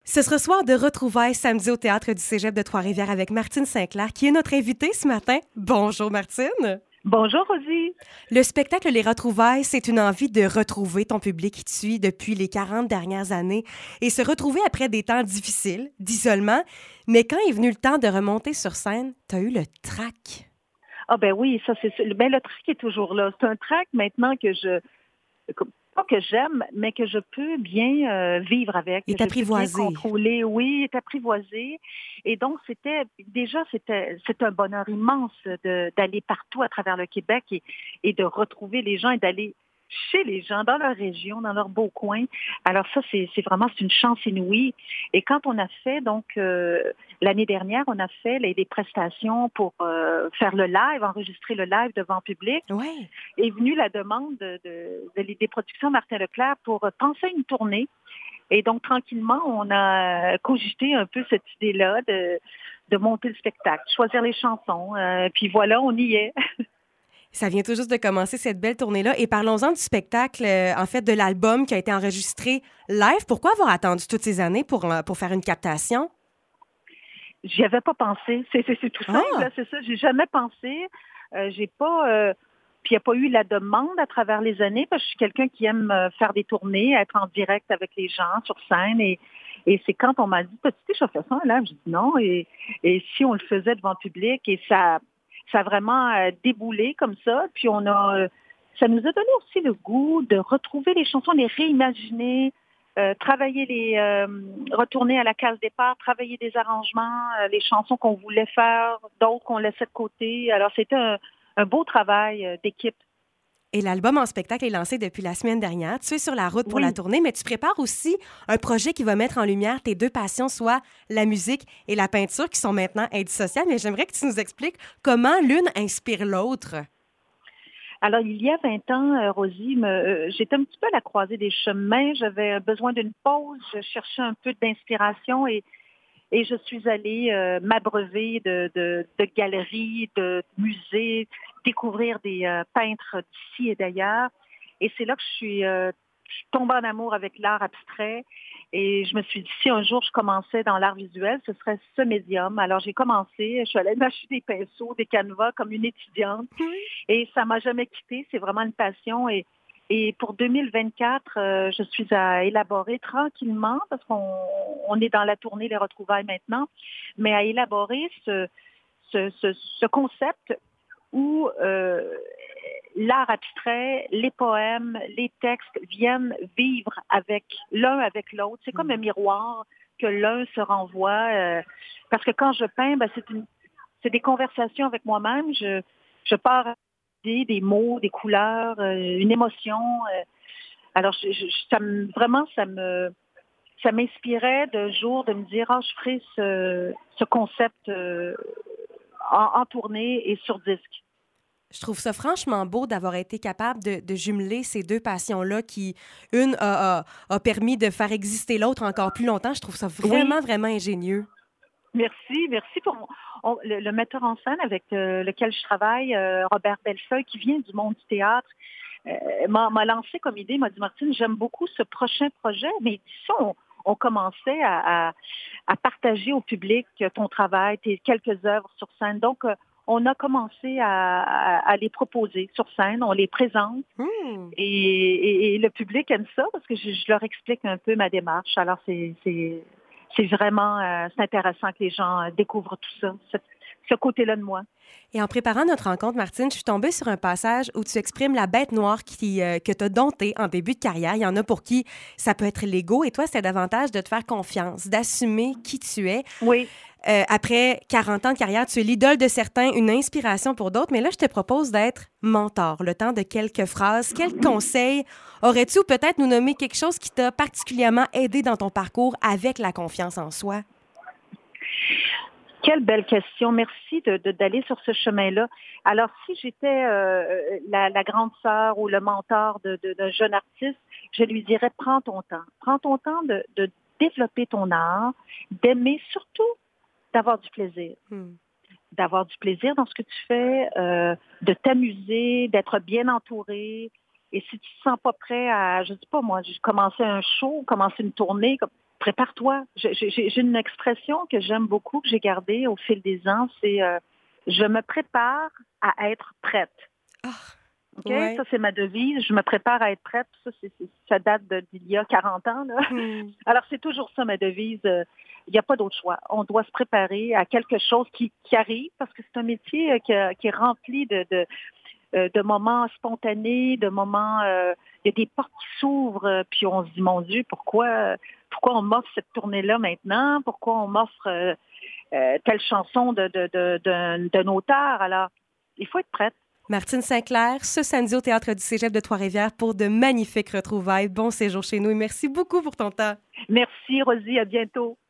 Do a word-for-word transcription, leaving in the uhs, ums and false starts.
Ce sera soir de retrouvailles samedi au Théâtre du Cégep de Trois-Rivières avec Martine Sinclair, qui est notre invitée ce matin. Bonjour Martine. Bonjour Rosie. Le spectacle Les Retrouvailles, c'est une envie de retrouver ton public qui te suit depuis les quarante dernières années et se retrouver après des temps difficiles, d'isolement. Mais quand est venu le temps de remonter sur scène, t'as eu le trac. Ah ben oui, ça c'est ben le trac est toujours là. C'est un trac maintenant que je pas que j'aime, mais que je peux bien euh, vivre avec. Il est apprivoisé. Je peux bien contrôler, oui, est apprivoisé. Et donc c'était déjà c'était c'est un bonheur immense de, d'aller partout à travers le Québec et, et de retrouver les gens et d'aller chez les gens, dans leur région, dans leur beau coin. Alors ça, c'est, c'est vraiment c'est une chance inouïe. Et quand on a fait, donc, euh, l'année dernière, on a fait les, les prestations pour euh, faire le live, enregistrer le live devant public. Ouais. Est venue la demande de, de, de, des productions Martin Leclerc pour penser une tournée. Et donc, tranquillement, on a cogité un peu cette idée-là de, de monter le spectacle, choisir les chansons. Euh, puis voilà, on y est. Ça vient tout juste de commencer, cette belle tournée-là. Et parlons-en du spectacle, euh, en fait, de l'album qui a été enregistré live. Pourquoi avoir attendu toutes ces années pour, euh, pour faire une captation? J'y avais pas pensé. C'est, c'est, c'est tout simple, Ah! là, c'est ça. J'ai jamais pensé. Euh, j'ai pas... Euh, puis il n'y a pas eu la demande à travers les années, parce que je suis quelqu'un qui aime euh, faire des tournées, être en direct avec les gens sur scène. Et, et c'est quand on m'a dit, t'as-tu déjà fait ça, là? J'ai dit non. Et, et si on le faisait devant le public, et ça... Ça a vraiment euh, déboulé comme ça. Puis on a, euh, ça nous a donné aussi le goût de retrouver les chansons, les réimaginer, euh, travailler les, euh, retourner à la case départ, travailler des arrangements, euh, les chansons qu'on voulait faire, d'autres qu'on laissait de côté. Alors c'était un, un beau travail euh, d'équipe. Et l'album en spectacle est lancé depuis la semaine dernière. Tu es sur la route pour Oui. la tournée, mais tu prépares aussi un projet qui va mettre en lumière tes deux passions, soit la musique et la peinture, qui sont maintenant indissociables. Mais j'aimerais que tu nous expliques comment l'une inspire l'autre. Alors, il y a vingt ans, euh, Rosie, me, euh, j'étais un petit peu à la croisée des chemins. J'avais besoin d'une pause. Je cherchais un peu d'inspiration et Et je suis allée euh, m'abreuver de, de, de galeries, de musées, découvrir des euh, peintres d'ici et d'ailleurs. Et c'est là que je suis, euh, je suis tombée en amour avec l'art abstrait. Et je me suis dit, si un jour je commençais dans l'art visuel, ce serait ce médium. Alors j'ai commencé, je suis allée m'acheter des pinceaux, des canevas comme une étudiante. Oui. Et ça m'a jamais quittée. C'est vraiment une passion. Et Et pour deux mille vingt-quatre, euh, je suis à élaborer tranquillement, parce qu'on on est dans la tournée Les Retrouvailles maintenant, mais à élaborer ce, ce, ce, ce concept où euh, l'art abstrait, les poèmes, les textes viennent vivre avec l'un avec l'autre. C'est comme un miroir que l'un se renvoie. Euh, parce que quand je peins, ben, c'est, une, c'est des conversations avec moi-même. Je, je pars des mots, des couleurs, euh, une émotion. Euh, alors, je, je, ça me, vraiment, ça me, ça m'inspirait de jour de me dire, ah, je ferai ce, ce concept euh, en, en tournée et sur disque. Je trouve ça franchement beau d'avoir été capable de, de jumeler ces deux passions-là qui, une a, a, a permis de faire exister l'autre encore plus longtemps. Je trouve ça vraiment, Oui. vraiment ingénieux. Merci, merci pour on, le, le metteur en scène avec euh, lequel je travaille, euh, Robert Bellefeuille, qui vient du monde du théâtre, euh, m'a, m'a lancé comme idée, m'a dit, Martine, j'aime beaucoup ce prochain projet, mais si on, on commençait à, à, à partager au public ton travail, tes quelques œuvres sur scène. Donc, euh, on a commencé à, à, à les proposer sur scène, on les présente Mmh. et, et, et le public aime ça parce que je, je leur explique un peu ma démarche. Alors, c'est... c'est C'est vraiment euh, c'est intéressant que les gens euh, découvrent tout ça, ce, ce côté-là de moi. Et en préparant notre rencontre, Martine, je suis tombée sur un passage où tu exprimes la bête noire qui, euh, que tu as domptée en début de carrière. Il y en a pour qui ça peut être l'ego. Et toi, c'est davantage de te faire confiance, d'assumer qui tu es. Oui. Euh, après quarante ans de carrière, tu es l'idole de certains, une inspiration pour d'autres. Mais là, je te propose d'être mentor, le temps de quelques phrases. Quels conseils aurais-tu ou peut-être nous nommer quelque chose qui t'a particulièrement aidé dans ton parcours avec la confiance en soi? Quelle belle question. Merci de, de, d'aller sur ce chemin-là. Alors, si j'étais euh, la, la grande sœur ou le mentor de, de, d'un jeune artiste, je lui dirais, prends ton temps. Prends ton temps de, de développer ton art, d'aimer surtout d'avoir du plaisir. Hmm. D'avoir du plaisir dans ce que tu fais, euh, de t'amuser, d'être bien entouré. Et si tu ne te sens pas prêt à, je ne sais pas moi, commencer un show, commencer une tournée, prépare-toi. J'ai, j'ai, j'ai une expression que j'aime beaucoup, que j'ai gardée au fil des ans, c'est euh, je me prépare à être prête. Ah, OK? ouais. Ça, c'est ma devise. Je me prépare à être prête. Ça, c'est, c'est, ça date de, d'il y a quarante ans. Là. Hmm. Alors, c'est toujours ça, ma devise. Euh, Il n'y a pas d'autre choix. On doit se préparer à quelque chose qui, qui arrive parce que c'est un métier euh, qui, a- qui est rempli de, de, euh, de moments spontanés, de moments... euh, il y a des portes qui s'ouvrent, euh, puis on se dit, mon Dieu, pourquoi, pourquoi on m'offre cette tournée-là maintenant? Pourquoi on m'offre euh, euh, telle chanson de, de, de, d'un, d'un auteur? Alors, il faut être prête. Martine Sinclair, ce samedi au Théâtre du Cégep de Trois-Rivières pour de magnifiques retrouvailles. Bon séjour chez nous et merci beaucoup pour ton temps. Merci, Rosie. À bientôt.